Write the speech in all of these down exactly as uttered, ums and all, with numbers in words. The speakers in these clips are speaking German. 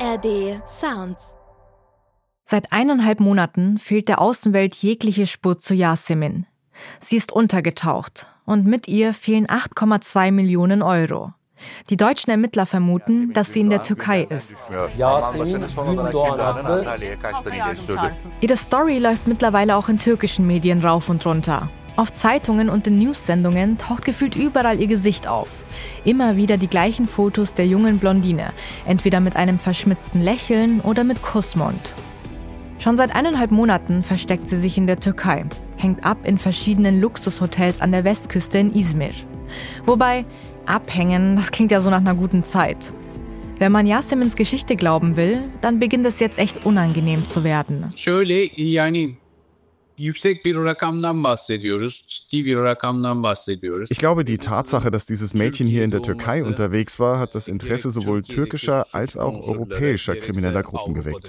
R D Sounds. Seit eineinhalb Monaten fehlt der Außenwelt jegliche Spur zu Yasemin. Sie ist untergetaucht und mit ihr fehlen acht Komma zwei Millionen Euro. Die deutschen Ermittler vermuten, dass sie in der Türkei ist. Ihre Story läuft mittlerweile auch in türkischen Medien rauf und runter. Auf Zeitungen und in News-Sendungen taucht gefühlt überall ihr Gesicht auf. Immer wieder die gleichen Fotos der jungen Blondine, entweder mit einem verschmitzten Lächeln oder mit Kussmund. Schon seit eineinhalb Monaten versteckt sie sich in der Türkei, hängt ab in verschiedenen Luxushotels an der Westküste in Izmir. Wobei, abhängen, das klingt ja so nach einer guten Zeit. Wenn man Yasemins Geschichte glauben will, dann beginnt es jetzt echt unangenehm zu werden. Şöyle yani yüksek bir rakamdan bahsediyoruz. Ciddi bir rakamdan bahsediyoruz. Ich glaube, die Tatsache, dass dieses Mädchen hier in der Türkei unterwegs war, hat das Interesse sowohl türkischer als auch europäischer krimineller Gruppen geweckt.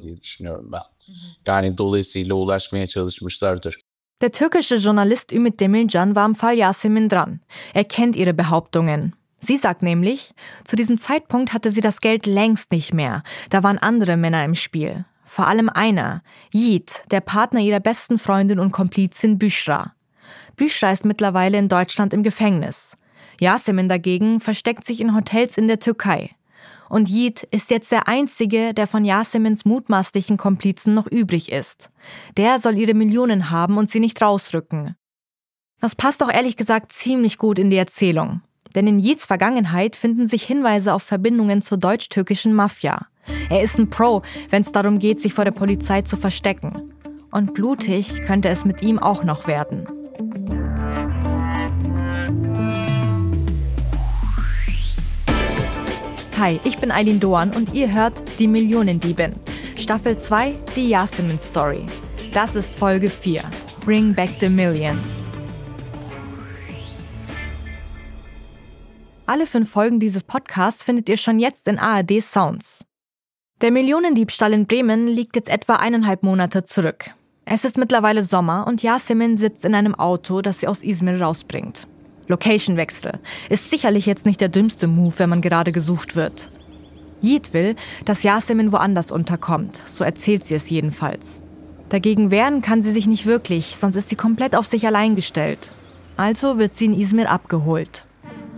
Yani dolayısıyla ulaşmaya çalışmışlardır. Der türkische Journalist Ümit Demircan war am Fall Yasemin dran. Er kennt ihre Behauptungen. Sie sagt nämlich, zu diesem Zeitpunkt hatte sie das Geld längst nicht mehr. Da waren andere Männer im Spiel. Vor allem einer, Yiğit, der Partner ihrer besten Freundin und Komplizin Büşra. Büşra ist mittlerweile in Deutschland im Gefängnis. Yasemin dagegen versteckt sich in Hotels in der Türkei. Und Yiğit ist jetzt der Einzige, der von Yasemins mutmaßlichen Komplizen noch übrig ist. Der soll ihre Millionen haben und sie nicht rausrücken. Das passt doch ehrlich gesagt ziemlich gut in die Erzählung. Denn in Yiğits Vergangenheit finden sich Hinweise auf Verbindungen zur deutsch-türkischen Mafia. Er ist ein Pro, wenn es darum geht, sich vor der Polizei zu verstecken. Und blutig könnte es mit ihm auch noch werden. Hi, ich bin Aylin Doan und ihr hört Die Millionendiebin. Staffel zwei, die Yasemin Story. Das ist Folge vier, Bring Back the Millions. Alle fünf Folgen dieses Podcasts findet ihr schon jetzt in A R D Sounds. Der Millionendiebstahl in Bremen liegt jetzt etwa eineinhalb Monate zurück. Es ist mittlerweile Sommer und Yasemin sitzt in einem Auto, das sie aus Izmir rausbringt. Location-Wechsel ist sicherlich jetzt nicht der dümmste Move, wenn man gerade gesucht wird. Yiğit will, dass Yasemin woanders unterkommt, so erzählt sie es jedenfalls. Dagegen wehren kann sie sich nicht wirklich, sonst ist sie komplett auf sich allein gestellt. Also wird sie in Izmir abgeholt.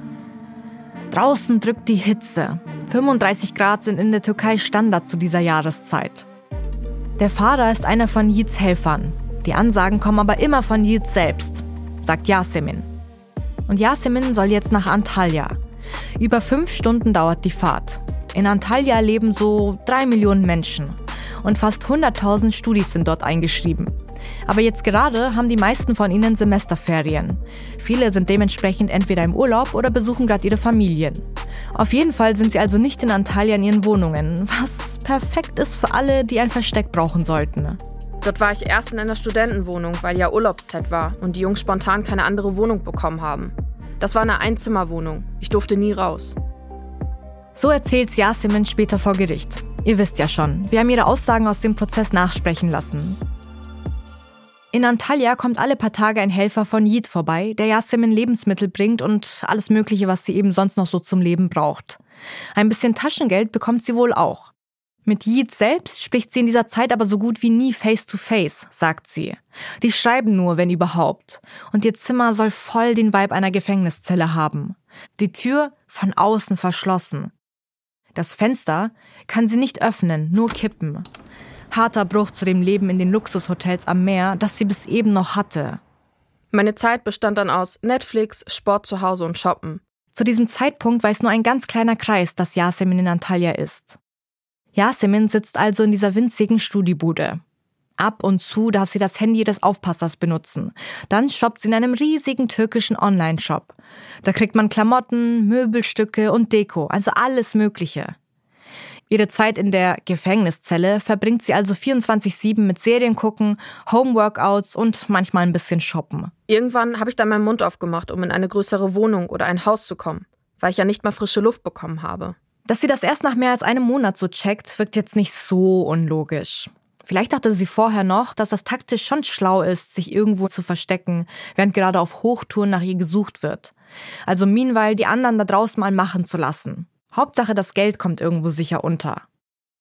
Draußen drückt die Hitze. fünfunddreißig Grad sind in der Türkei Standard zu dieser Jahreszeit. Der Fahrer ist einer von Yiğits Helfern. Die Ansagen kommen aber immer von Yiğit selbst, sagt Yasemin. Und Yasemin soll jetzt nach Antalya. Über fünf Stunden dauert die Fahrt. In Antalya leben so drei Millionen Menschen. Und fast hunderttausend Studis sind dort eingeschrieben. Aber jetzt gerade haben die meisten von ihnen Semesterferien. Viele sind dementsprechend entweder im Urlaub oder besuchen gerade ihre Familien. Auf jeden Fall sind sie also nicht in Antalya in ihren Wohnungen, was perfekt ist für alle, die ein Versteck brauchen sollten. Dort war ich erst in einer Studentenwohnung, weil ja Urlaubszeit war und die Jungs spontan keine andere Wohnung bekommen haben. Das war eine Einzimmerwohnung. Ich durfte nie raus. So erzählt Yasemin später vor Gericht. Ihr wisst ja schon, wir haben ihre Aussagen aus dem Prozess nachsprechen lassen. In Antalya kommt alle paar Tage ein Helfer von Yiğit vorbei, der Yasemin Lebensmittel bringt und alles Mögliche, was sie eben sonst noch so zum Leben braucht. Ein bisschen Taschengeld bekommt sie wohl auch. Mit Yiğit selbst spricht sie in dieser Zeit aber so gut wie nie face-to-face, sagt sie. Die schreiben nur, wenn überhaupt. Und ihr Zimmer soll voll den Vibe einer Gefängniszelle haben. Die Tür von außen verschlossen. Das Fenster kann sie nicht öffnen, nur kippen. Harter Bruch zu dem Leben in den Luxushotels am Meer, das sie bis eben noch hatte. Meine Zeit bestand dann aus Netflix, Sport zu Hause und Shoppen. Zu diesem Zeitpunkt weiß nur ein ganz kleiner Kreis, dass Yasemin in Antalya ist. Yasemin sitzt also in dieser winzigen Studiebude. Ab und zu darf sie das Handy des Aufpassers benutzen. Dann shoppt sie in einem riesigen türkischen Online-Shop. Da kriegt man Klamotten, Möbelstücke und Deko, also alles Mögliche. Ihre Zeit in der Gefängniszelle verbringt sie also vierundzwanzig sieben mit Serien gucken, Homeworkouts und manchmal ein bisschen shoppen. Irgendwann habe ich dann meinen Mund aufgemacht, um in eine größere Wohnung oder ein Haus zu kommen, weil ich ja nicht mal frische Luft bekommen habe. Dass sie das erst nach mehr als einem Monat so checkt, wirkt jetzt nicht so unlogisch. Vielleicht dachte sie vorher noch, dass das taktisch schon schlau ist, sich irgendwo zu verstecken, während gerade auf Hochtouren nach ihr gesucht wird. Also meanwhile die anderen da draußen mal machen zu lassen. Hauptsache, das Geld kommt irgendwo sicher unter.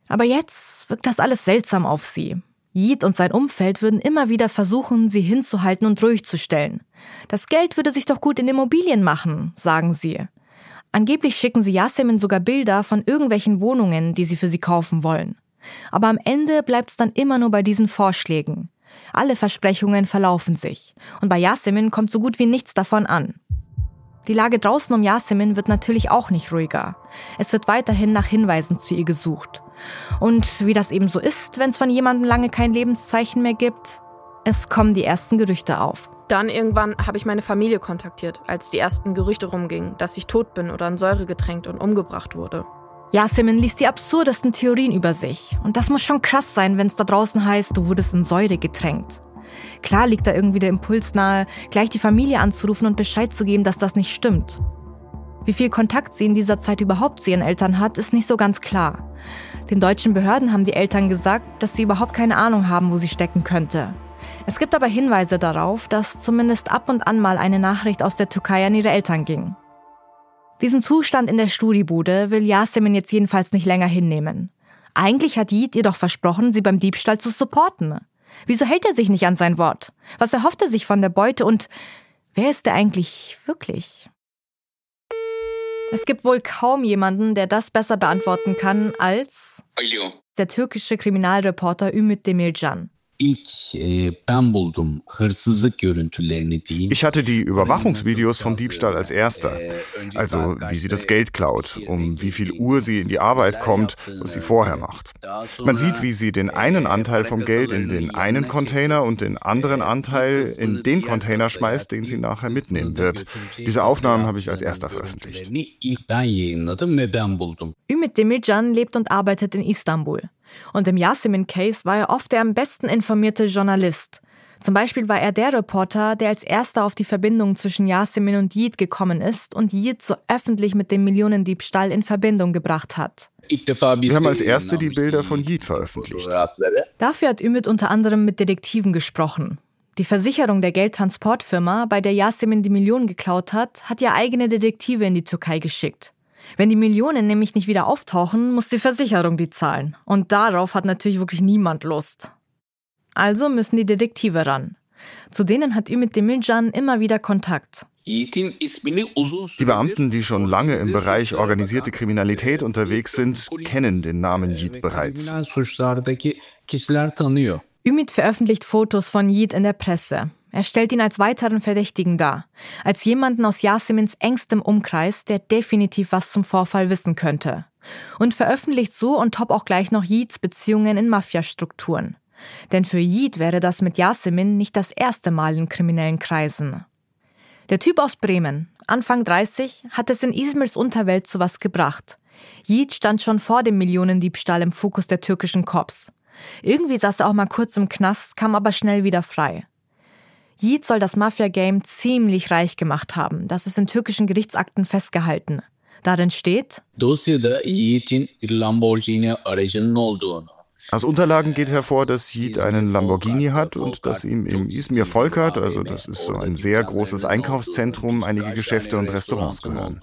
Aber jetzt wirkt das alles seltsam auf sie. Yiğit und sein Umfeld würden immer wieder versuchen, sie hinzuhalten und ruhig zu stellen. Das Geld würde sich doch gut in Immobilien machen, sagen sie. Angeblich schicken sie Yasemin sogar Bilder von irgendwelchen Wohnungen, die sie für sie kaufen wollen. Aber am Ende bleibt es dann immer nur bei diesen Vorschlägen. Alle Versprechungen verlaufen sich. Und bei Yasemin kommt so gut wie nichts davon an. Die Lage draußen um Yasemin wird natürlich auch nicht ruhiger. Es wird weiterhin nach Hinweisen zu ihr gesucht. Und wie das eben so ist, wenn es von jemandem lange kein Lebenszeichen mehr gibt, es kommen die ersten Gerüchte auf. Dann irgendwann habe ich meine Familie kontaktiert, als die ersten Gerüchte rumgingen, dass ich tot bin oder in Säure getränkt und umgebracht wurde. Yasemin liest die absurdesten Theorien über sich. Und das muss schon krass sein, wenn es da draußen heißt, du wurdest in Säure getränkt. Klar liegt da irgendwie der Impuls nahe, gleich die Familie anzurufen und Bescheid zu geben, dass das nicht stimmt. Wie viel Kontakt sie in dieser Zeit überhaupt zu ihren Eltern hat, ist nicht so ganz klar. Den deutschen Behörden haben die Eltern gesagt, dass sie überhaupt keine Ahnung haben, wo sie stecken könnte. Es gibt aber Hinweise darauf, dass zumindest ab und an mal eine Nachricht aus der Türkei an ihre Eltern ging. Diesen Zustand in der Sturibude will Yasemin jetzt jedenfalls nicht länger hinnehmen. Eigentlich hat Yiğit ihr doch versprochen, sie beim Diebstahl zu supporten. Wieso hält er sich nicht an sein Wort? Was erhofft er sich von der Beute und wer ist er eigentlich wirklich? Es gibt wohl kaum jemanden, der das besser beantworten kann als Alo. der türkische Kriminalreporter Ümit Demircan. İlk e, ben buldum hırsızlık görüntülerini diyeyim. Ich hatte die Überwachungsvideos vom Diebstahl als erster. Also wie sie das Geld klaut, um wie viel Uhr sie in die Arbeit kommt, was sie vorher macht. Man sieht, wie sie den einen Anteil vom Geld in den einen Container und den anderen Anteil in den Container schmeißt, den sie nachher mitnehmen wird. Diese Aufnahmen habe ich als erster veröffentlicht. Ümit Demircan lebt und arbeitet in Istanbul. Und im Yasemin-Case war er oft der am besten informierte Journalist. Zum Beispiel war er der Reporter, der als erster auf die Verbindung zwischen Yasemin und Yiğit gekommen ist und Yiğit so öffentlich mit dem Millionendiebstahl in Verbindung gebracht hat. Wir haben als Erste die Bilder von Yiğit veröffentlicht. Dafür hat Ümit unter anderem mit Detektiven gesprochen. Die Versicherung der Geldtransportfirma, bei der Yasemin die Millionen geklaut hat, hat ja eigene Detektive in die Türkei geschickt. Wenn die Millionen nämlich nicht wieder auftauchen, muss die Versicherung die zahlen. Und darauf hat natürlich wirklich niemand Lust. Also müssen die Detektive ran. Zu denen hat Ümit Demircan immer wieder Kontakt. Die Beamten, die schon lange im Bereich organisierte Kriminalität unterwegs sind, kennen den Namen Yiğit bereits. Ümit veröffentlicht Fotos von Yiğit in der Presse. Er stellt ihn als weiteren Verdächtigen dar, als jemanden aus Yasemins engstem Umkreis, der definitiv was zum Vorfall wissen könnte. Und veröffentlicht so on top auch gleich noch Yiğits Beziehungen in Mafiastrukturen. Denn für Yiğit wäre das mit Yasemin nicht das erste Mal in kriminellen Kreisen. Der Typ aus Bremen, Anfang dreißig, hat es in Izmirs Unterwelt zu was gebracht. Yiğit stand schon vor dem Millionendiebstahl im Fokus der türkischen Cops. Irgendwie saß er auch mal kurz im Knast, kam aber schnell wieder frei. Yiğit soll das Mafia-Game ziemlich reich gemacht haben. Das ist in türkischen Gerichtsakten festgehalten. Darin steht: Dosyada Yiğit'in bir Lamborghini aracının olduğunu. Aus Unterlagen geht hervor, dass Yiğit einen Lamborghini hat und dass ihm im İzmir Volkart, also das ist so ein sehr großes Einkaufszentrum, einige Geschäfte und Restaurants gehören.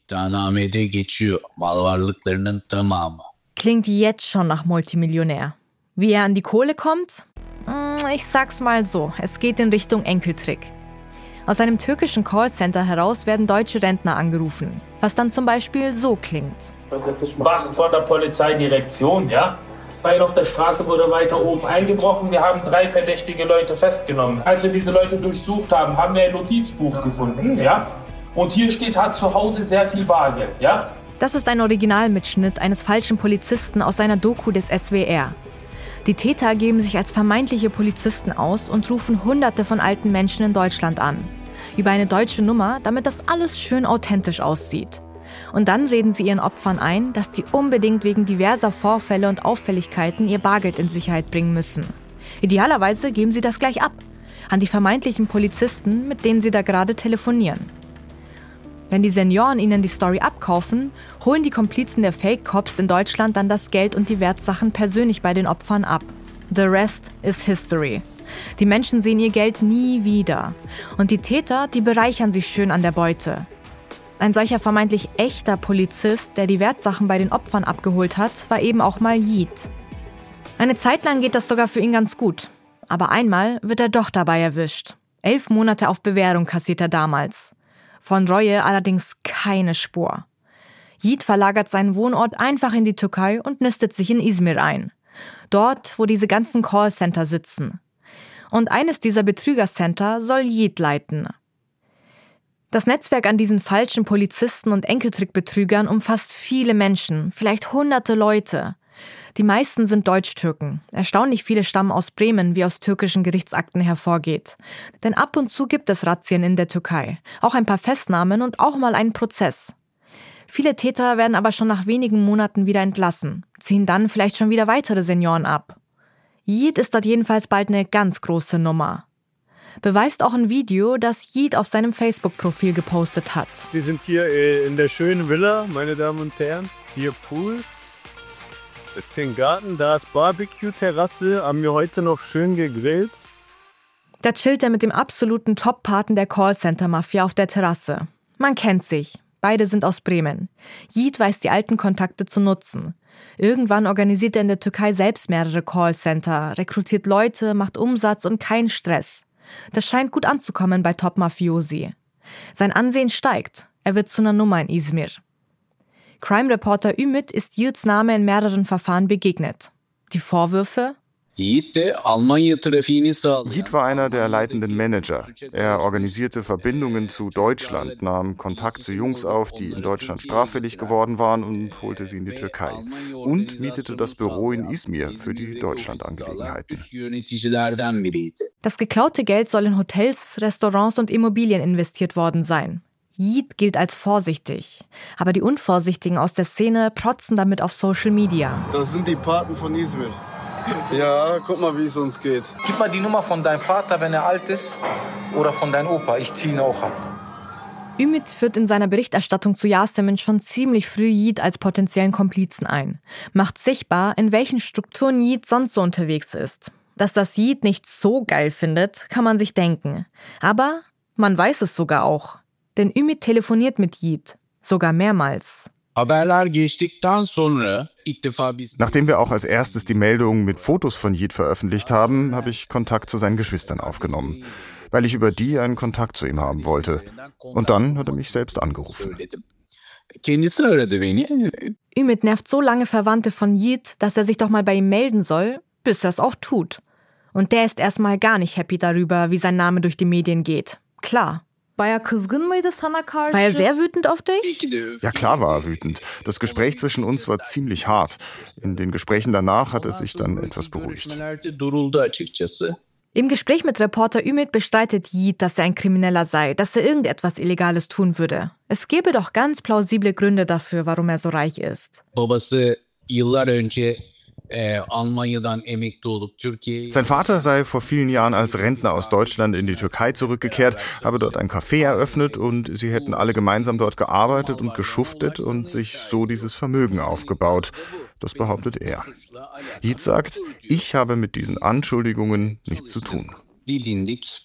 Klingt jetzt schon nach Multimillionär. Wie er an die Kohle kommt? Ich sag's mal so, es geht in Richtung Enkeltrick. Aus einem türkischen Callcenter heraus werden deutsche Rentner angerufen, was dann zum Beispiel so klingt. Wach von der Polizeidirektion, ja? Weil auf der Straße wurde weiter oben eingebrochen. Wir haben drei verdächtige Leute festgenommen. Als wir diese Leute durchsucht haben, haben wir ein Notizbuch gefunden, ja? Und hier steht, hat zu Hause sehr viel Bargeld, ja? Das ist ein Originalmitschnitt eines falschen Polizisten aus einer Doku des S W R. Die Täter geben sich als vermeintliche Polizisten aus und rufen Hunderte von alten Menschen in Deutschland an. Über eine deutsche Nummer, damit das alles schön authentisch aussieht. Und dann reden sie ihren Opfern ein, dass die unbedingt wegen diverser Vorfälle und Auffälligkeiten ihr Bargeld in Sicherheit bringen müssen. Idealerweise geben sie das gleich ab, an die vermeintlichen Polizisten, mit denen sie da gerade telefonieren. Wenn die Senioren ihnen die Story abkaufen, holen die Komplizen der Fake-Cops in Deutschland dann das Geld und die Wertsachen persönlich bei den Opfern ab. The rest is history. Die Menschen sehen ihr Geld nie wieder. Und die Täter, die bereichern sich schön an der Beute. Ein solcher vermeintlich echter Polizist, der die Wertsachen bei den Opfern abgeholt hat, war eben auch mal Yiğit. Eine Zeit lang geht das sogar für ihn ganz gut. Aber einmal wird er doch dabei erwischt. Elf Monate auf Bewährung kassiert er damals. Von Reue allerdings keine Spur. Yiğit verlagert seinen Wohnort einfach in die Türkei und nistet sich in Izmir ein. Dort, wo diese ganzen Callcenter sitzen. Und eines dieser Betrügercenter soll Yiğit leiten. Das Netzwerk an diesen falschen Polizisten und Enkeltrickbetrügern umfasst viele Menschen, vielleicht hunderte Leute. Die meisten sind Deutsch-Türken. Erstaunlich viele stammen aus Bremen, wie aus türkischen Gerichtsakten hervorgeht. Denn ab und zu gibt es Razzien in der Türkei. Auch ein paar Festnahmen und auch mal einen Prozess. Viele Täter werden aber schon nach wenigen Monaten wieder entlassen, ziehen dann vielleicht schon wieder weitere Senioren ab. Yiğit ist dort jedenfalls bald eine ganz große Nummer. Beweist auch ein Video, das Yiğit auf seinem Facebook-Profil gepostet hat. Wir sind hier in der schönen Villa, meine Damen und Herren. Hier Pool. Das ist hier ein Garten, da ist Barbecue-Terrasse, haben wir heute noch schön gegrillt. Da chillt er mit dem absoluten Top-Paten der Callcenter-Mafia auf der Terrasse. Man kennt sich. Beide sind aus Bremen. Yiğit weiß die alten Kontakte zu nutzen. Irgendwann organisiert er in der Türkei selbst mehrere Callcenter, rekrutiert Leute, macht Umsatz und keinen Stress. Das scheint gut anzukommen bei Top-Mafiosi. Sein Ansehen steigt. Er wird zu einer Nummer in Izmir. Crime-Reporter Ümit ist Yiğit's Name in mehreren Verfahren begegnet. Die Vorwürfe? Yiğit war einer der leitenden Manager. Er organisierte Verbindungen zu Deutschland, nahm Kontakt zu Jungs auf, die in Deutschland straffällig geworden waren und holte sie in die Türkei. Und mietete das Büro in Izmir für die Deutschlandangelegenheiten. Das geklaute Geld soll in Hotels, Restaurants und Immobilien investiert worden sein. Yiğit gilt als vorsichtig. Aber die Unvorsichtigen aus der Szene protzen damit auf Social Media. Das sind die Paten von Izmir. Ja, guck mal, wie es uns geht. Gib mal die Nummer von deinem Vater, wenn er alt ist, oder von deinem Opa. Ich ziehe ihn auch ab. Ümit führt in seiner Berichterstattung zu Yasemin schon ziemlich früh Yiğit als potenziellen Komplizen ein. Macht sichtbar, in welchen Strukturen Yiğit sonst so unterwegs ist. Dass das Yiğit nicht so geil findet, kann man sich denken. Aber man weiß es sogar auch. Denn Ümit telefoniert mit Yiğit. Sogar mehrmals. Nachdem wir auch als erstes die Meldung mit Fotos von Yiğit veröffentlicht haben, habe ich Kontakt zu seinen Geschwistern aufgenommen, weil ich über die einen Kontakt zu ihm haben wollte. Und dann hat er mich selbst angerufen. Ümit nervt so lange Verwandte von Yiğit, dass er sich doch mal bei ihm melden soll, bis er es auch tut. Und der ist erstmal gar nicht happy darüber, wie sein Name durch die Medien geht. Klar. War er War er sehr wütend auf dich? Ja, klar war er wütend. Das Gespräch zwischen uns war ziemlich hart. In den Gesprächen danach hat er sich dann etwas beruhigt. Im Gespräch mit Reporter Ümit bestreitet Yiğit, dass er ein Krimineller sei, dass er irgendetwas Illegales tun würde. Es gäbe doch ganz plausible Gründe dafür, warum er so reich ist. Sein Vater sei vor vielen Jahren als Rentner aus Deutschland in die Türkei zurückgekehrt, habe dort ein Café eröffnet und sie hätten alle gemeinsam dort gearbeitet und geschuftet und sich so dieses Vermögen aufgebaut. Das behauptet er. Yiğit sagt, ich habe mit diesen Anschuldigungen nichts zu tun. Yiğit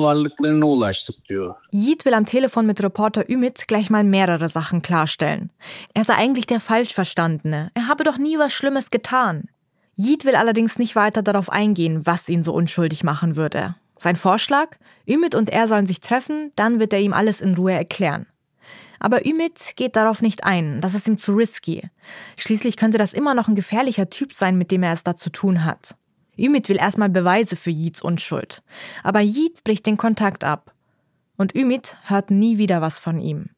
will am Telefon mit Reporter Ümit gleich mal mehrere Sachen klarstellen. Er sei eigentlich der Falschverstandene. Er habe doch nie was Schlimmes getan. Yiğit will allerdings nicht weiter darauf eingehen, was ihn so unschuldig machen würde. Sein Vorschlag? Ümit und er sollen sich treffen, dann wird er ihm alles in Ruhe erklären. Aber Ümit geht darauf nicht ein, das ist ihm zu risky. Schließlich könnte das immer noch ein gefährlicher Typ sein, mit dem er es da zu tun hat. Ümit will erstmal Beweise für Yiğits Unschuld. Aber Yiğit bricht den Kontakt ab. Und Ümit hört nie wieder was von ihm.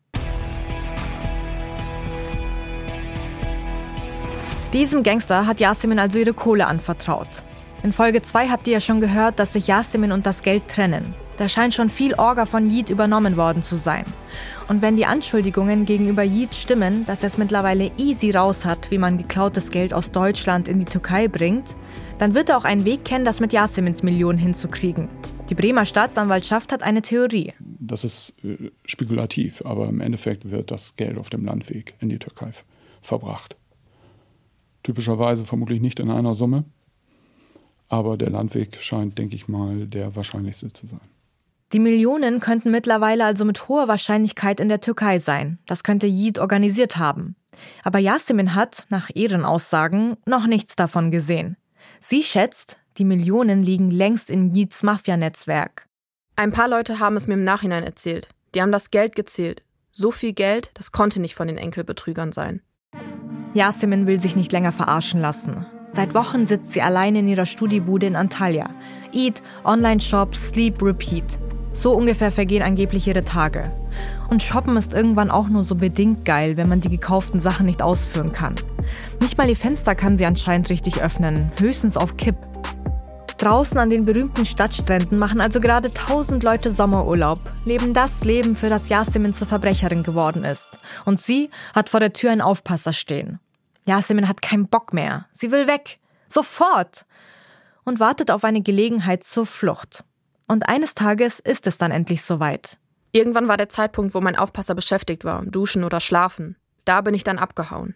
Diesem Gangster hat Yasemin also ihre Kohle anvertraut. In Folge zwei habt ihr ja schon gehört, dass sich Yasemin und das Geld trennen. Da scheint schon viel Orga von Yiğit übernommen worden zu sein. Und wenn die Anschuldigungen gegenüber Yiğit stimmen, dass er es mittlerweile easy raus hat, wie man geklautes Geld aus Deutschland in die Türkei bringt, dann wird er auch einen Weg kennen, das mit Yasemins Millionen hinzukriegen. Die Bremer Staatsanwaltschaft hat eine Theorie. Das ist äh, spekulativ, aber im Endeffekt wird das Geld auf dem Landweg in die Türkei verbracht. Typischerweise vermutlich nicht in einer Summe, aber der Landweg scheint, denke ich mal, der wahrscheinlichste zu sein. Die Millionen könnten mittlerweile also mit hoher Wahrscheinlichkeit in der Türkei sein. Das könnte Yiğit organisiert haben. Aber Yasemin hat, nach ihren Aussagen, noch nichts davon gesehen. Sie schätzt, die Millionen liegen längst in Yiğits Mafia-Netzwerk. Ein paar Leute haben es mir im Nachhinein erzählt. Die haben das Geld gezählt. So viel Geld, das konnte nicht von den Enkelbetrügern sein. Yasemin will sich nicht länger verarschen lassen. Seit Wochen sitzt sie alleine in ihrer Studiebude in Antalya. Eat, Online-Shop, Sleep, Repeat. So ungefähr vergehen angeblich ihre Tage. Und Shoppen ist irgendwann auch nur so bedingt geil, wenn man die gekauften Sachen nicht ausführen kann. Nicht mal die Fenster kann sie anscheinend richtig öffnen, höchstens auf Kipp. Draußen an den berühmten Stadtstränden machen also gerade tausend Leute Sommerurlaub, leben das Leben, für das Yasemin zur Verbrecherin geworden ist. Und sie hat vor der Tür einen Aufpasser stehen. Yasemin hat keinen Bock mehr. Sie will weg. Sofort. Und wartet auf eine Gelegenheit zur Flucht. Und eines Tages ist es dann endlich soweit. Irgendwann war der Zeitpunkt, wo mein Aufpasser beschäftigt war, duschen oder schlafen. Da bin ich dann abgehauen.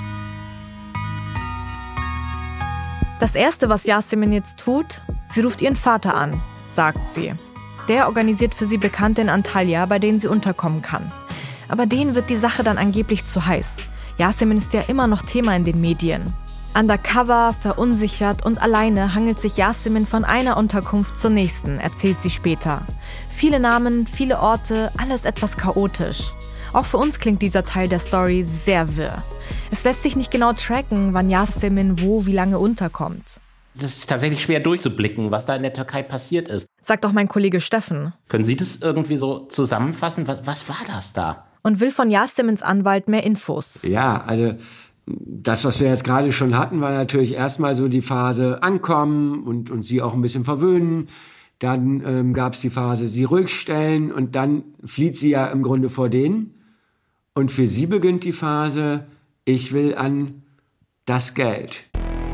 Das Erste, was Yasemin jetzt tut, sie ruft ihren Vater an, sagt sie. Der organisiert für sie Bekannte in Antalya, bei denen sie unterkommen kann. Aber denen wird die Sache dann angeblich zu heiß. Yasemin ist ja immer noch Thema in den Medien. Undercover, verunsichert und alleine hangelt sich Yasemin von einer Unterkunft zur nächsten, erzählt sie später. Viele Namen, viele Orte, alles etwas chaotisch. Auch für uns klingt dieser Teil der Story sehr wirr. Es lässt sich nicht genau tracken, wann Yasemin wo wie lange unterkommt. Das ist tatsächlich schwer durchzublicken, was da in der Türkei passiert ist. Sagt auch mein Kollege Steffen. Können Sie das irgendwie so zusammenfassen? Was, was war das da? Und will von Yasemins Anwalt mehr Infos. Ja, also das, was wir jetzt gerade schon hatten, war natürlich erstmal so die Phase ankommen und, und sie auch ein bisschen verwöhnen. Dann ähm, gab es die Phase sie ruhig stellen und dann flieht sie ja im Grunde vor denen. Und für sie beginnt die Phase, ich will an das Geld.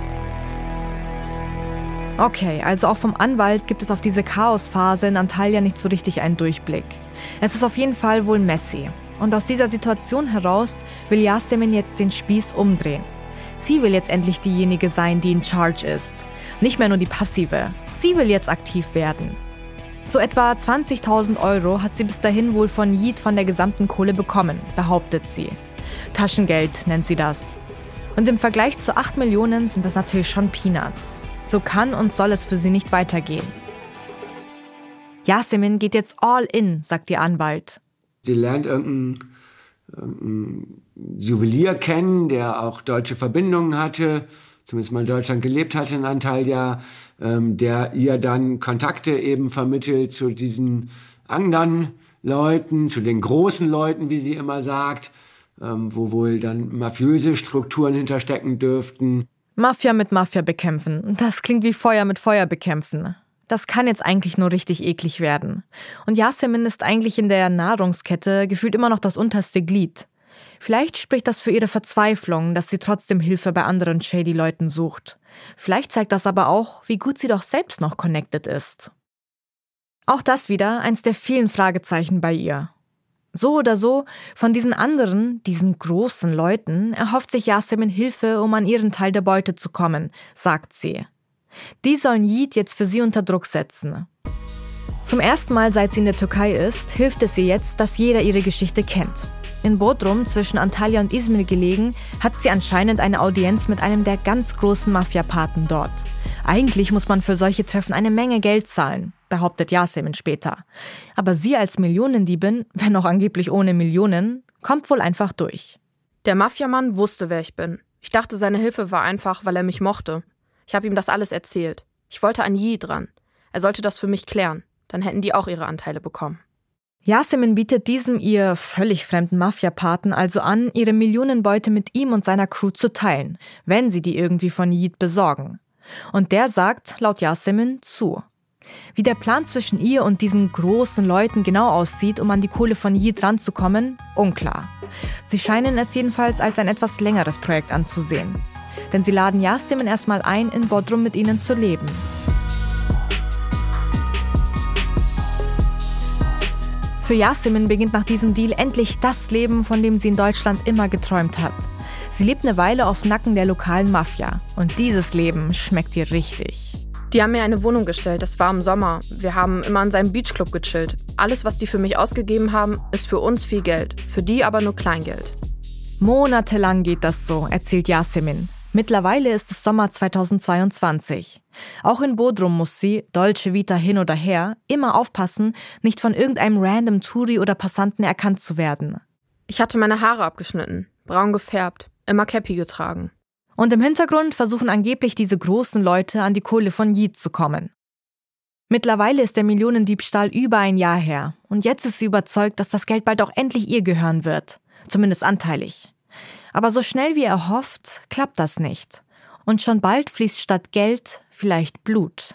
Okay, also auch vom Anwalt gibt es auf diese Chaosphase in Antalya nicht so richtig einen Durchblick. Es ist auf jeden Fall wohl messy. Und aus dieser Situation heraus will Yasemin jetzt den Spieß umdrehen. Sie will jetzt endlich diejenige sein, die in Charge ist. Nicht mehr nur die Passive. Sie will jetzt aktiv werden. So etwa zwanzigtausend Euro hat sie bis dahin wohl von Yiğit von der gesamten Kohle bekommen, behauptet sie. Taschengeld nennt sie das. Und im Vergleich zu acht Millionen sind das natürlich schon Peanuts. So kann und soll es für sie nicht weitergehen. Yasemin geht jetzt all in, sagt ihr Anwalt. Sie lernt irgendeinen, irgendeinen Juwelier kennen, der auch deutsche Verbindungen hatte, zumindest mal in Deutschland gelebt hatte in Antalya, ähm, der ihr dann Kontakte eben vermittelt zu diesen anderen Leuten, zu den großen Leuten, wie sie immer sagt, ähm, wo wohl dann mafiöse Strukturen hinterstecken dürften. Mafia mit Mafia bekämpfen. Das klingt wie Feuer mit Feuer bekämpfen. Das kann jetzt eigentlich nur richtig eklig werden. Und Yasemin ist eigentlich in der Nahrungskette gefühlt immer noch das unterste Glied. Vielleicht spricht das für ihre Verzweiflung, dass sie trotzdem Hilfe bei anderen shady Leuten sucht. Vielleicht zeigt das aber auch, wie gut sie doch selbst noch connected ist. Auch das wieder eins der vielen Fragezeichen bei ihr. So oder so, von diesen anderen, diesen großen Leuten, erhofft sich Yasemin Hilfe, um an ihren Teil der Beute zu kommen, sagt sie. Die sollen Yiğit jetzt für sie unter Druck setzen. Zum ersten Mal, seit sie in der Türkei ist, hilft es ihr jetzt, dass jeder ihre Geschichte kennt. In Bodrum, zwischen Antalya und Izmir gelegen, hat sie anscheinend eine Audienz mit einem der ganz großen Mafiapaten dort. Eigentlich muss man für solche Treffen eine Menge Geld zahlen, behauptet Yasemin später. Aber sie als Millionendiebin, wenn auch angeblich ohne Millionen, kommt wohl einfach durch. Der Mafiamann wusste, wer ich bin. Ich dachte, seine Hilfe war einfach, weil er mich mochte. Ich habe ihm das alles erzählt. Ich wollte an Yiğit dran. Er sollte das für mich klären. Dann hätten die auch ihre Anteile bekommen. Yasemin bietet diesem ihr völlig fremden Mafiapaten also an, ihre Millionenbeute mit ihm und seiner Crew zu teilen, wenn sie die irgendwie von Yiğit besorgen. Und der sagt, laut Yasemin, zu. Wie der Plan zwischen ihr und diesen großen Leuten genau aussieht, um an die Kohle von Yiğit ranzukommen, unklar. Sie scheinen es jedenfalls als ein etwas längeres Projekt anzusehen. Denn sie laden Yasemin erstmal ein, in Bodrum mit ihnen zu leben. Für Yasemin beginnt nach diesem Deal endlich das Leben, von dem sie in Deutschland immer geträumt hat. Sie lebt eine Weile auf Nacken der lokalen Mafia. Und dieses Leben schmeckt ihr richtig. Die haben mir eine Wohnung gestellt, es war im Sommer. Wir haben immer in seinem Beachclub gechillt. Alles, was die für mich ausgegeben haben, ist für uns viel Geld, für die aber nur Kleingeld. Monatelang geht das so, erzählt Yasemin. Mittlerweile ist es Sommer zweitausendzweiundzwanzig. Auch in Bodrum muss sie, Dolce Vita hin oder her, immer aufpassen, nicht von irgendeinem random Touri oder Passanten erkannt zu werden. Ich hatte meine Haare abgeschnitten, braun gefärbt, immer Käppi getragen. Und im Hintergrund versuchen angeblich diese großen Leute an die Kohle von Yeat zu kommen. Mittlerweile ist der Millionendiebstahl über ein Jahr her. Und jetzt ist sie überzeugt, dass das Geld bald auch endlich ihr gehören wird. Zumindest anteilig. Aber so schnell wie er hofft, klappt das nicht. Und schon bald fließt statt Geld vielleicht Blut.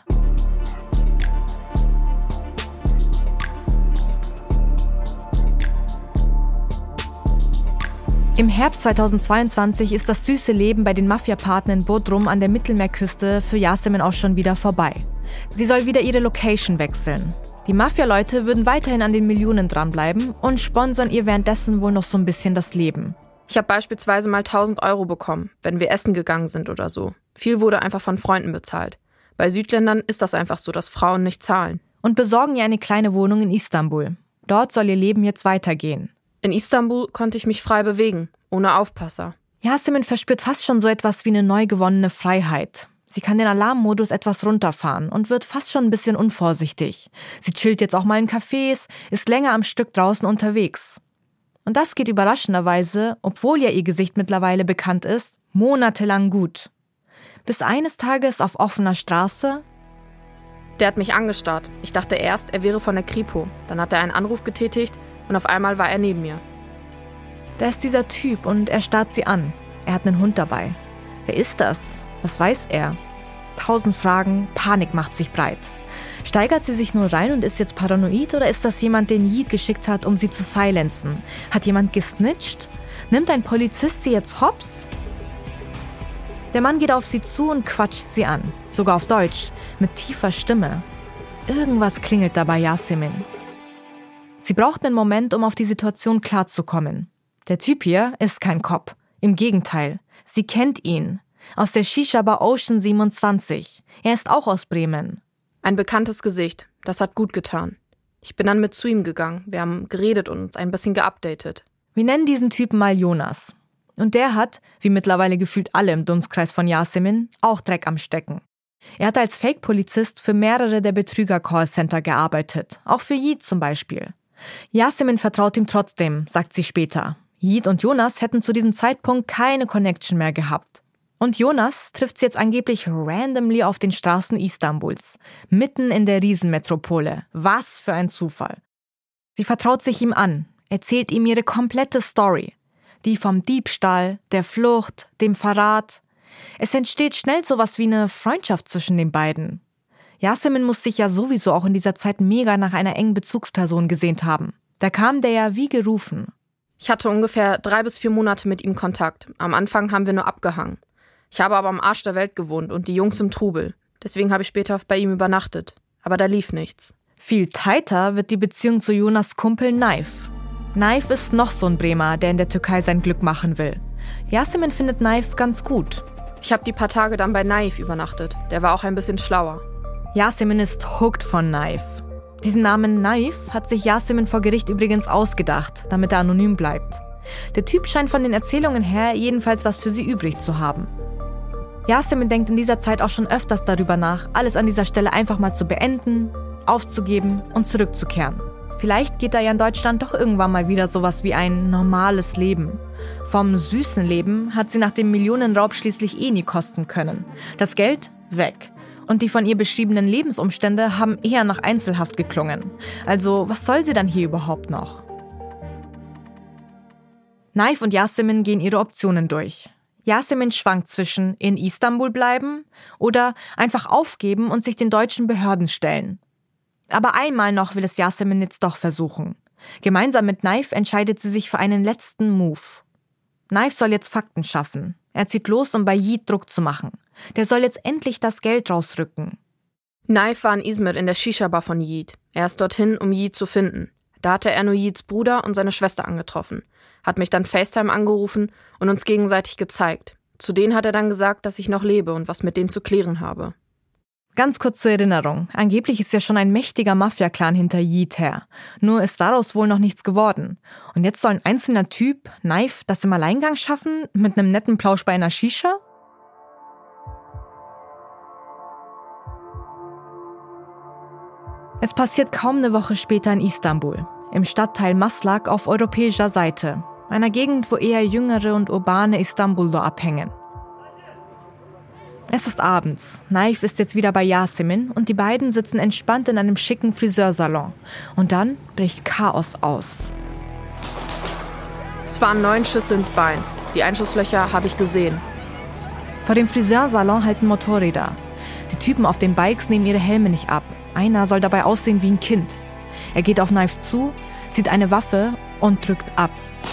Im Herbst zweitausendzweiundzwanzig ist das süße Leben bei den Mafia-Partnern in Bodrum an der Mittelmeerküste für Yasemin auch schon wieder vorbei. Sie soll wieder ihre Location wechseln. Die Mafia-Leute würden weiterhin an den Millionen dranbleiben und sponsern ihr währenddessen wohl noch so ein bisschen das Leben. Ich habe beispielsweise mal tausend Euro bekommen, wenn wir essen gegangen sind oder so. Viel wurde einfach von Freunden bezahlt. Bei Südländern ist das einfach so, dass Frauen nicht zahlen. Und besorgen ihr eine kleine Wohnung in Istanbul. Dort soll ihr Leben jetzt weitergehen. In Istanbul konnte ich mich frei bewegen, ohne Aufpasser. Yasemin verspürt fast schon so etwas wie eine neu gewonnene Freiheit. Sie kann den Alarmmodus etwas runterfahren und wird fast schon ein bisschen unvorsichtig. Sie chillt jetzt auch mal in Cafés, ist länger am Stück draußen unterwegs. Und das geht überraschenderweise, obwohl ja ihr Gesicht mittlerweile bekannt ist, monatelang gut. Bis eines Tages auf offener Straße... Der hat mich angestarrt. Ich dachte erst, er wäre von der Kripo. Dann hat er einen Anruf getätigt und auf einmal war er neben mir. Da ist dieser Typ und er starrt sie an. Er hat einen Hund dabei. Wer ist das? Was weiß er? Tausend Fragen, Panik macht sich breit. Steigert sie sich nur rein und ist jetzt paranoid oder ist das jemand, den Yeat geschickt hat, um sie zu silenzen? Hat jemand gesnitcht? Nimmt ein Polizist sie jetzt hops? Der Mann geht auf sie zu und quatscht sie an. Sogar auf Deutsch, mit tiefer Stimme. Irgendwas klingelt da bei Yasemin. Sie braucht einen Moment, um auf die Situation klarzukommen. Der Typ hier ist kein Cop. Im Gegenteil, sie kennt ihn. Aus der Shisha-Bar Ocean siebenundzwanzig. Er ist auch aus Bremen. Ein bekanntes Gesicht. Das hat gut getan. Ich bin dann mit zu ihm gegangen. Wir haben geredet und uns ein bisschen geupdatet. Wir nennen diesen Typen mal Jonas. Und der hat, wie mittlerweile gefühlt alle im Dunstkreis von Yasemin, auch Dreck am Stecken. Er hat als Fake-Polizist für mehrere der Betrüger-Callcenter gearbeitet. Auch für Yeat zum Beispiel. Yasemin vertraut ihm trotzdem, sagt sie später. Yeat und Jonas hätten zu diesem Zeitpunkt keine Connection mehr gehabt. Und Jonas trifft sie jetzt angeblich randomly auf den Straßen Istanbuls. Mitten in der Riesenmetropole. Was für ein Zufall. Sie vertraut sich ihm an, erzählt ihm ihre komplette Story. Die vom Diebstahl, der Flucht, dem Verrat. Es entsteht schnell sowas wie eine Freundschaft zwischen den beiden. Yasemin muss sich ja sowieso auch in dieser Zeit mega nach einer engen Bezugsperson gesehnt haben. Da kam der ja wie gerufen. Ich hatte ungefähr drei bis vier Monate mit ihm Kontakt. Am Anfang haben wir nur abgehangen. Ich habe aber am Arsch der Welt gewohnt und die Jungs im Trubel. Deswegen habe ich später oft bei ihm übernachtet. Aber da lief nichts. Viel tighter wird die Beziehung zu Jonas' Kumpel Naif. Naif ist noch so ein Bremer, der in der Türkei sein Glück machen will. Yasemin findet Naif ganz gut. Ich habe die paar Tage dann bei Naif übernachtet. Der war auch ein bisschen schlauer. Yasemin ist hooked von Naif. Diesen Namen Naif hat sich Yasemin vor Gericht übrigens ausgedacht, damit er anonym bleibt. Der Typ scheint von den Erzählungen her jedenfalls was für sie übrig zu haben. Yasemin denkt in dieser Zeit auch schon öfters darüber nach, alles an dieser Stelle einfach mal zu beenden, aufzugeben und zurückzukehren. Vielleicht geht da ja in Deutschland doch irgendwann mal wieder sowas wie ein normales Leben. Vom süßen Leben hat sie nach dem Millionenraub schließlich eh nie kosten können. Das Geld weg. Und die von ihr beschriebenen Lebensumstände haben eher nach Einzelhaft geklungen. Also was soll sie dann hier überhaupt noch? Naif und Yasemin gehen ihre Optionen durch. Yasemin schwankt zwischen in Istanbul bleiben oder einfach aufgeben und sich den deutschen Behörden stellen. Aber einmal noch will es Yasemin jetzt doch versuchen. Gemeinsam mit Naif entscheidet sie sich für einen letzten Move. Naif soll jetzt Fakten schaffen. Er zieht los, um bei Yeat Druck zu machen. Der soll jetzt endlich das Geld rausrücken. Naif war in Izmir in der Shisha-Bar von Yeat. Er ist dorthin, um Yeat zu finden. Da hatte er nur Yeats Bruder und seine Schwester angetroffen. Hat mich dann FaceTime angerufen und uns gegenseitig gezeigt. Zu denen hat er dann gesagt, dass ich noch lebe und was mit denen zu klären habe. Ganz kurz zur Erinnerung. Angeblich ist ja schon ein mächtiger Mafia-Clan hinter Yiğit her. Nur ist daraus wohl noch nichts geworden. Und jetzt soll ein einzelner Typ, Knife, das im Alleingang schaffen? Mit einem netten Plausch bei einer Shisha? Es passiert kaum eine Woche später in Istanbul, im Stadtteil Maslak auf europäischer Seite, einer Gegend, wo eher jüngere und urbane Istanbuler abhängen. Es ist abends. Knife ist jetzt wieder bei Yasemin und die beiden sitzen entspannt in einem schicken Friseursalon. Und dann bricht Chaos aus. Es waren neun Schüsse ins Bein. Die Einschusslöcher habe ich gesehen. Vor dem Friseursalon halten Motorräder. Die Typen auf den Bikes nehmen ihre Helme nicht ab. Einer soll dabei aussehen wie ein Kind. Er geht auf Knife zu, zieht eine Waffe und drückt ab.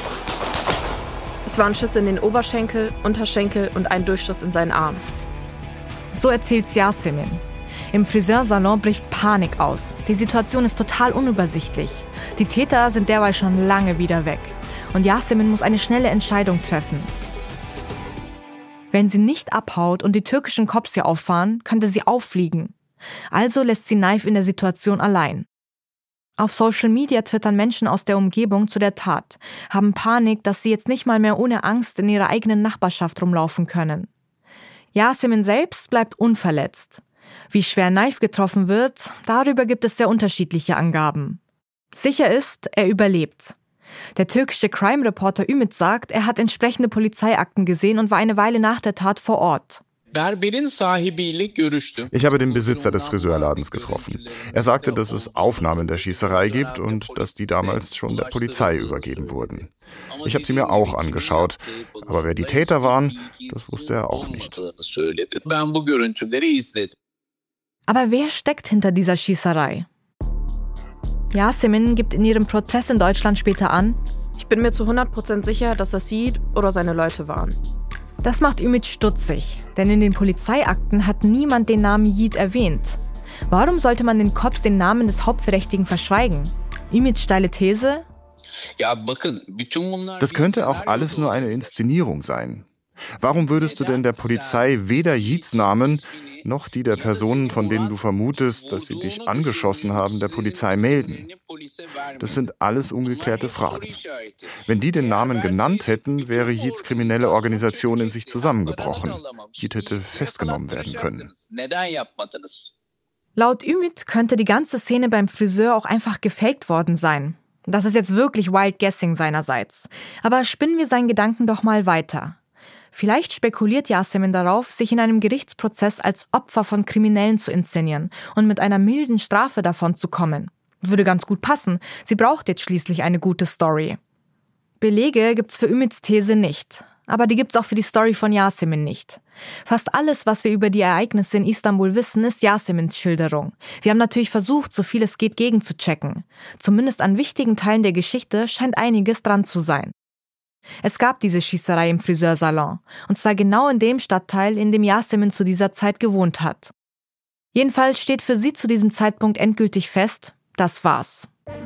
Es waren Schüsse in den Oberschenkel, Unterschenkel und ein Durchschuss in seinen Arm. So erzählt's Yasemin. Im Friseursalon bricht Panik aus. Die Situation ist total unübersichtlich. Die Täter sind derweil schon lange wieder weg. Und Yasemin muss eine schnelle Entscheidung treffen. Wenn sie nicht abhaut und die türkischen Cops hier auffahren, könnte sie auffliegen. Also lässt sie Knife in der Situation allein. Auf Social Media twittern Menschen aus der Umgebung zu der Tat, haben Panik, dass sie jetzt nicht mal mehr ohne Angst in ihrer eigenen Nachbarschaft rumlaufen können. Yasemin selbst bleibt unverletzt. Wie schwer Knife getroffen wird, darüber gibt es sehr unterschiedliche Angaben. Sicher ist, er überlebt. Der türkische Crime-Reporter Ümit sagt, er hat entsprechende Polizeiakten gesehen und war eine Weile nach der Tat vor Ort. Ich habe den Besitzer des Friseurladens getroffen. Er sagte, dass es Aufnahmen der Schießerei gibt und dass die damals schon der Polizei übergeben wurden. Ich habe sie mir auch angeschaut, aber wer die Täter waren, das wusste er auch nicht. Aber wer steckt hinter dieser Schießerei? Yasemin gibt in ihrem Prozess in Deutschland später an: Ich bin mir zu hundert Prozent sicher, dass das Yiğit oder seine Leute waren. Das macht Ümit stutzig, denn in den Polizeiakten hat niemand den Namen Yiğit erwähnt. Warum sollte man den Cops den Namen des Hauptverdächtigen verschweigen? Ümits steile These? Das könnte auch alles nur eine Inszenierung sein. Warum würdest du denn der Polizei weder Yiğits Namen noch die der Personen, von denen du vermutest, dass sie dich angeschossen haben, der Polizei melden? Das sind alles ungeklärte Fragen. Wenn die den Namen genannt hätten, wäre Yiğits kriminelle Organisation in sich zusammengebrochen. Yiğit hätte festgenommen werden können. Laut Ümit könnte die ganze Szene beim Friseur auch einfach gefaked worden sein. Das ist jetzt wirklich wild guessing seinerseits. Aber spinnen wir seinen Gedanken doch mal weiter. Vielleicht spekuliert Yasemin darauf, sich in einem Gerichtsprozess als Opfer von Kriminellen zu inszenieren und mit einer milden Strafe davon zu kommen. Würde ganz gut passen. Sie braucht jetzt schließlich eine gute Story. Belege gibt's für Ümits These nicht. Aber die gibt's auch für die Story von Yasemin nicht. Fast alles, was wir über die Ereignisse in Istanbul wissen, ist Yasemins Schilderung. Wir haben natürlich versucht, so viel es geht, gegenzuchecken. Zumindest an wichtigen Teilen der Geschichte scheint einiges dran zu sein. Es gab diese Schießerei im Friseursalon, und zwar genau in dem Stadtteil, in dem Yasemin zu dieser Zeit gewohnt hat. Jedenfalls steht für sie zu diesem Zeitpunkt endgültig fest: Das war's.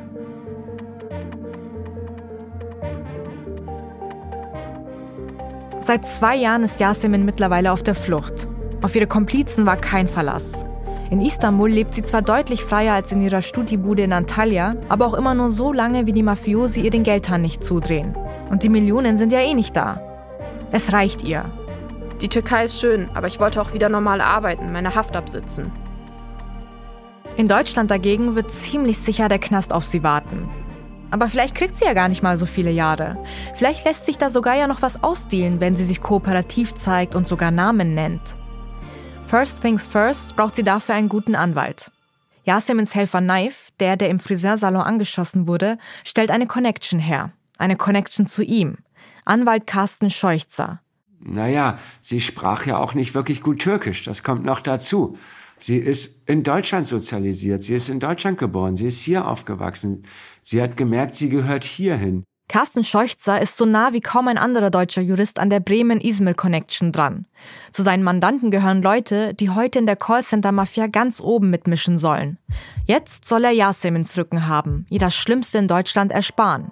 Seit zwei Jahren ist Yasemin mittlerweile auf der Flucht. Auf ihre Komplizen war kein Verlass. In Istanbul lebt sie zwar deutlich freier als in ihrer Stutibude in Antalya, aber auch immer nur so lange, wie die Mafiosi ihr den Geldhahn nicht zudrehen. Und die Millionen sind ja eh nicht da. Es reicht ihr. Die Türkei ist schön, aber ich wollte auch wieder normal arbeiten, meine Haft absitzen. In Deutschland dagegen wird ziemlich sicher der Knast auf sie warten. Aber vielleicht kriegt sie ja gar nicht mal so viele Jahre. Vielleicht lässt sich da sogar ja noch was ausdealen, wenn sie sich kooperativ zeigt und sogar Namen nennt. First things first braucht sie dafür einen guten Anwalt. Yasemins Helfer Knife, der, der im Friseursalon angeschossen wurde, stellt eine Connection her. Eine Connection zu ihm. Anwalt Carsten Scheuchzer. Naja, sie sprach ja auch nicht wirklich gut Türkisch. Das kommt noch dazu. Sie ist in Deutschland sozialisiert. Sie ist in Deutschland geboren. Sie ist hier aufgewachsen. Sie hat gemerkt, sie gehört hierhin. Carsten Scheuchzer ist so nah wie kaum ein anderer deutscher Jurist an der Bremen-Izmir-Connection dran. Zu seinen Mandanten gehören Leute, die heute in der Callcenter-Mafia ganz oben mitmischen sollen. Jetzt soll er Yasemins Rücken haben, ihr das Schlimmste in Deutschland ersparen.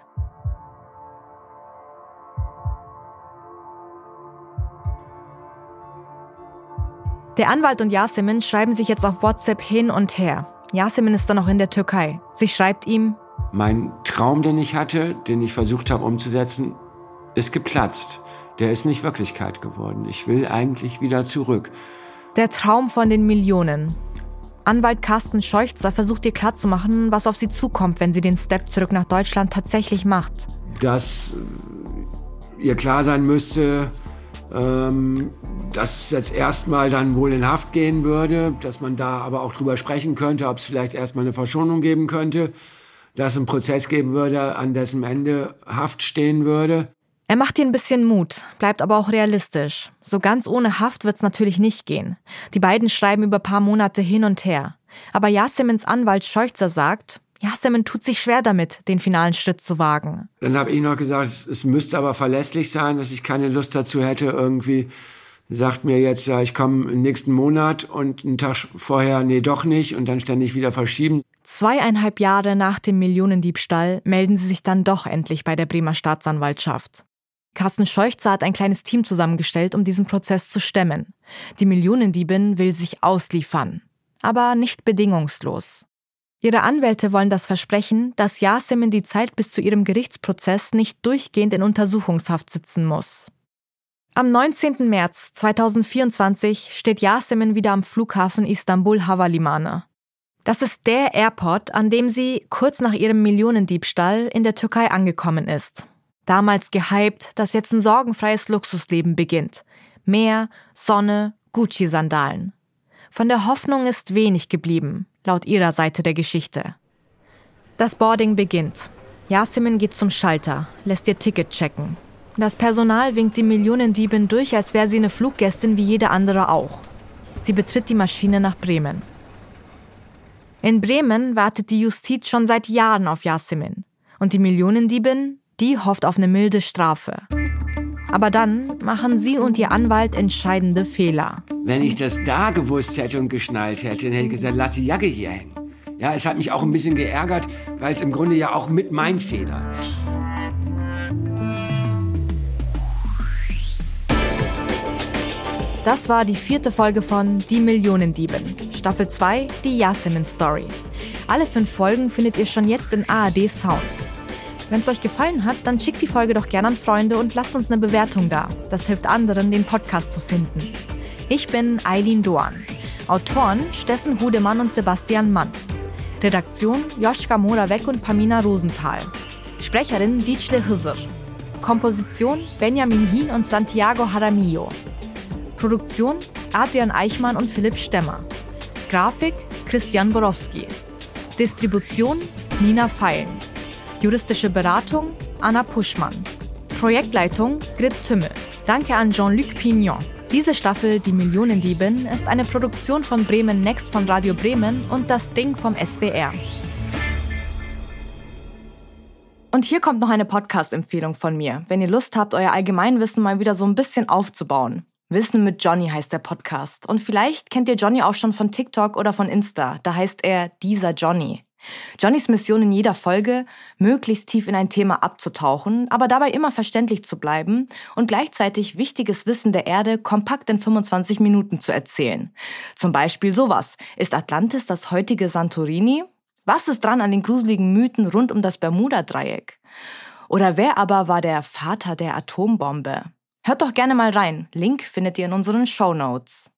Der Anwalt und Yasemin schreiben sich jetzt auf WhatsApp hin und her. Yasemin ist dann noch in der Türkei. Sie schreibt ihm: Mein Traum, den ich hatte, den ich versucht habe umzusetzen, ist geplatzt. Der ist nicht Wirklichkeit geworden. Ich will eigentlich wieder zurück. Der Traum von den Millionen. Anwalt Carsten Scheuchzer versucht ihr klarzumachen, was auf sie zukommt, wenn sie den Step zurück nach Deutschland tatsächlich macht. Dass ihr klar sein müsste, ähm, dass es jetzt erstmal dann wohl in Haft gehen würde, dass man da aber auch drüber sprechen könnte, ob es vielleicht erstmal eine Verschonung geben könnte, dass es einen Prozess geben würde, an dessen Ende Haft stehen würde. Er macht ihr ein bisschen Mut, bleibt aber auch realistisch. So ganz ohne Haft wird's natürlich nicht gehen. Die beiden schreiben über ein paar Monate hin und her. Aber Yasemins Anwalt Scheuchzer sagt, Yasemin tut sich schwer damit, den finalen Schritt zu wagen. Dann habe ich noch gesagt, es, es müsste aber verlässlich sein, dass ich keine Lust dazu hätte, irgendwie sagt mir jetzt, ja, ich komme im nächsten Monat und einen Tag vorher, nee, doch nicht und dann ständig wieder verschieben. Zweieinhalb Jahre nach dem Millionendiebstahl melden sie sich dann doch endlich bei der Bremer Staatsanwaltschaft. Carsten Scheuchzer hat ein kleines Team zusammengestellt, um diesen Prozess zu stemmen. Die Millionendiebin will sich ausliefern, aber nicht bedingungslos. Ihre Anwälte wollen das Versprechen, dass Yasemin die Zeit bis zu ihrem Gerichtsprozess nicht durchgehend in Untersuchungshaft sitzen muss. Am neunzehnten März zweitausendvierundzwanzig steht Yasemin wieder am Flughafen Istanbul Havalimanı. Das ist der Airport, an dem sie kurz nach ihrem Millionendiebstahl in der Türkei angekommen ist. Damals gehypt, dass jetzt ein sorgenfreies Luxusleben beginnt. Meer, Sonne, Gucci-Sandalen. Von der Hoffnung ist wenig geblieben, laut ihrer Seite der Geschichte. Das Boarding beginnt. Yasemin geht zum Schalter, lässt ihr Ticket checken. Das Personal winkt die Millionendiebin durch, als wäre sie eine Fluggästin wie jede andere auch. Sie betritt die Maschine nach Bremen. In Bremen wartet die Justiz schon seit Jahren auf Yasemin. Und die Millionendiebin, die hofft auf eine milde Strafe. Aber dann machen sie und ihr Anwalt entscheidende Fehler. Wenn ich das da gewusst hätte und geschnallt hätte, dann hätte ich gesagt, lass die Jacke hier hängen. Ja, es hat mich auch ein bisschen geärgert, weil es im Grunde ja auch mit mein Fehler ist. Das war die vierte Folge von Die Millionendiebin. Staffel zwei, die Yasemin-Story. Alle fünf Folgen findet ihr schon jetzt in A R D Sounds. Wenn es euch gefallen hat, dann schickt die Folge doch gerne an Freunde und lasst uns eine Bewertung da. Das hilft anderen, den Podcast zu finden. Ich bin Eileen Doan. Autoren Steffen Hudemann und Sebastian Manz. Redaktion Joschka Moravec und Pamina Rosenthal. Sprecherin Dicle Hızır. Komposition Benjamin Hien und Santiago Jaramillo. Produktion Adrian Eichmann und Philipp Stemmer. Grafik Christian Borowski. Distribution Nina Feilen. Juristische Beratung Anna Puschmann. Projektleitung Grit Tümmel. Danke an Jean-Luc Pignon. Diese Staffel, Die Millionendiebin, ist eine Produktion von Bremen Next von Radio Bremen und Das Ding vom S W R. Und hier kommt noch eine Podcast-Empfehlung von mir, wenn ihr Lust habt, euer Allgemeinwissen mal wieder so ein bisschen aufzubauen. Wissen mit Johnny heißt der Podcast. Und vielleicht kennt ihr Johnny auch schon von TikTok oder von Insta. Da heißt er dieser Johnny. Johnnys Mission in jeder Folge, möglichst tief in ein Thema abzutauchen, aber dabei immer verständlich zu bleiben und gleichzeitig wichtiges Wissen der Erde kompakt in fünfundzwanzig Minuten zu erzählen. Zum Beispiel sowas. Ist Atlantis das heutige Santorini? Was ist dran an den gruseligen Mythen rund um das Bermuda-Dreieck? Oder wer aber war der Vater der Atombombe? Hört doch gerne mal rein. Link findet ihr in unseren Shownotes.